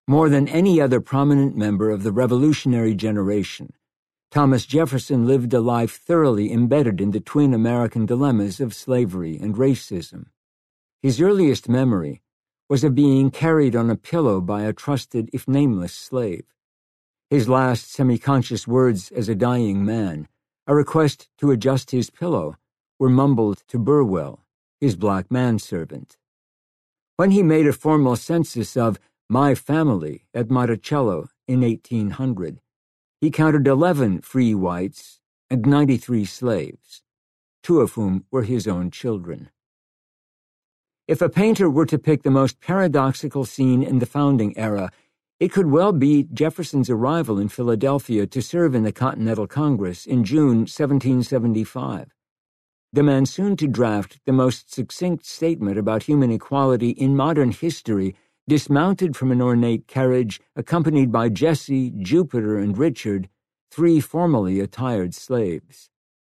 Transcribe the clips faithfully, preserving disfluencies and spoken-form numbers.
More than any other prominent member of the revolutionary generation, Thomas Jefferson lived a life thoroughly embedded in the twin American dilemmas of slavery and racism. His earliest memory was of being carried on a pillow by a trusted, if nameless, slave. His last semi-conscious words as a dying man, a request to adjust his pillow, were mumbled to Burwell, his black manservant. When he made a formal census of "my family" at Monticello in eighteen hundred, he counted eleven free whites and ninety-three slaves, two of whom were his own children. If a painter were to pick the most paradoxical scene in the founding era, it could well be Jefferson's arrival in Philadelphia to serve in the Continental Congress in June seventeen seventy-five. The man soon to draft the most succinct statement about human equality in modern history dismounted from an ornate carriage accompanied by Jesse, Jupiter, and Richard, three formally attired slaves.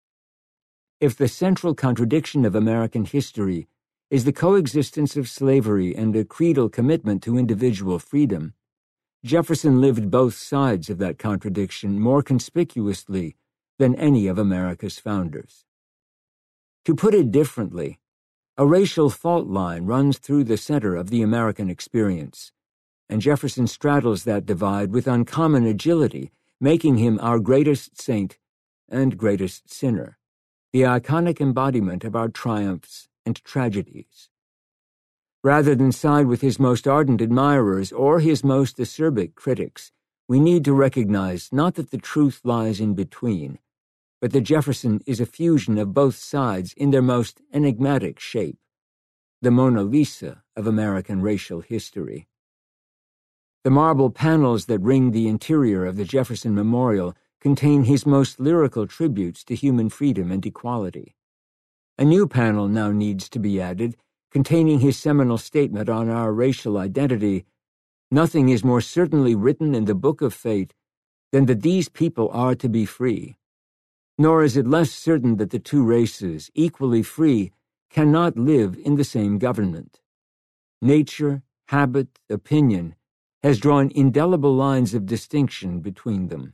If the central contradiction of American history is the coexistence of slavery and a creedal commitment to individual freedom, Jefferson lived both sides of that contradiction more conspicuously than any of America's founders. To put it differently, a racial fault line runs through the center of the American experience, and Jefferson straddles that divide with uncommon agility, making him our greatest saint and greatest sinner, the iconic embodiment of our triumphs and tragedies. Rather than side with his most ardent admirers or his most acerbic critics, we need to recognize not that the truth lies in between, but that Jefferson is a fusion of both sides in their most enigmatic shape, the Mona Lisa of American racial history. The marble panels that ring the interior of the Jefferson Memorial contain his most lyrical tributes to human freedom and equality. A new panel now needs to be added, containing his seminal statement on our racial identity. Nothing is more certainly written in the Book of Fate than that these people are to be free. Nor is it less certain that the two races, equally free, cannot live in the same government. Nature, habit, opinion has drawn indelible lines of distinction between them.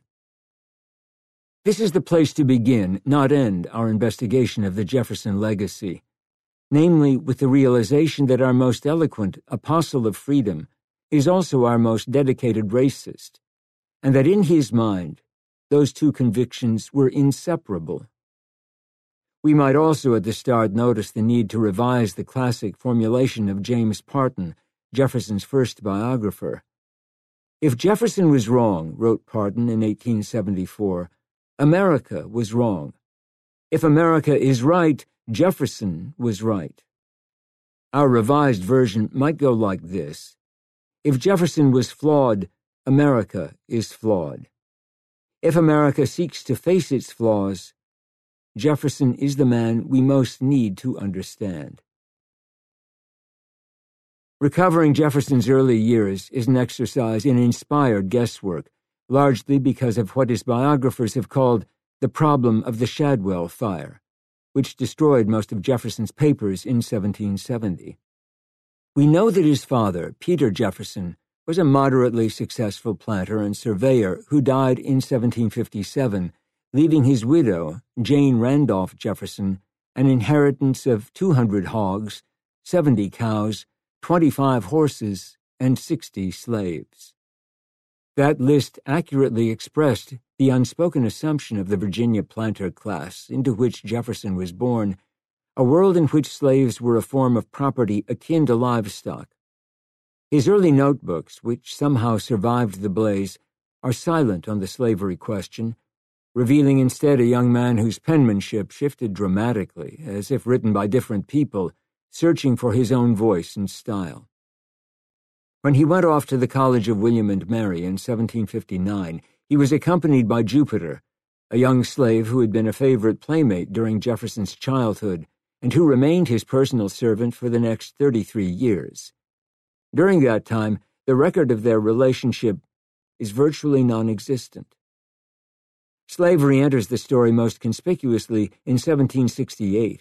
This is the place to begin, not end, our investigation of the Jefferson legacy, namely with the realization that our most eloquent apostle of freedom is also our most dedicated racist, and that in his mind, those two convictions were inseparable. We might also at the start notice the need to revise the classic formulation of James Parton, Jefferson's first biographer. If Jefferson was wrong, wrote Parton in eighteen seventy-four, America was wrong. If America is right, Jefferson was right. Our revised version might go like this: if Jefferson was flawed, America is flawed. If America seeks to face its flaws, Jefferson is the man we most need to understand. Recovering Jefferson's early years is an exercise in inspired guesswork, largely because of what his biographers have called the problem of the Shadwell fire, which destroyed most of Jefferson's papers in seventeen seventy. We know that his father, Peter Jefferson, was a moderately successful planter and surveyor who died in seventeen fifty-seven, leaving his widow, Jane Randolph Jefferson, an inheritance of two hundred hogs, seventy cows, twenty-five horses, and sixty slaves. That list accurately expressed the unspoken assumption of the Virginia planter class into which Jefferson was born, a world in which slaves were a form of property akin to livestock. His early notebooks, which somehow survived the blaze, are silent on the slavery question, revealing instead a young man whose penmanship shifted dramatically, as if written by different people, searching for his own voice and style. When he went off to the College of William and Mary in seventeen fifty-nine, he was accompanied by Jupiter, a young slave who had been a favorite playmate during Jefferson's childhood and who remained his personal servant for the next thirty-three years. During that time, the record of their relationship is virtually non-existent. Slavery enters the story most conspicuously in seventeen sixty-eight,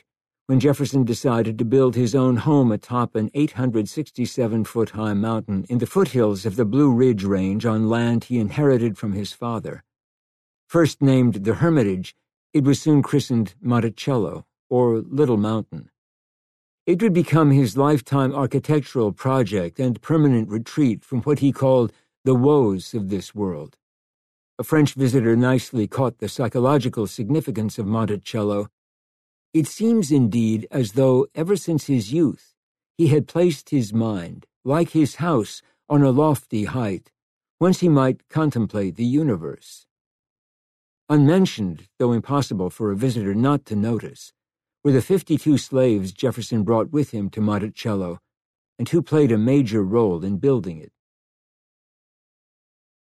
when Jefferson decided to build his own home atop an eight hundred sixty-seven foot high mountain in the foothills of the Blue Ridge Range on land he inherited from his father. First named the Hermitage, it was soon christened Monticello, or Little Mountain. It would become his lifetime architectural project and permanent retreat from what he called the woes of this world. A French visitor nicely caught the psychological significance of Monticello. It seems indeed as though, ever since his youth, he had placed his mind, like his house, on a lofty height, whence he might contemplate the universe. Unmentioned, though impossible for a visitor not to notice, were the fifty-two slaves Jefferson brought with him to Monticello, and who played a major role in building it.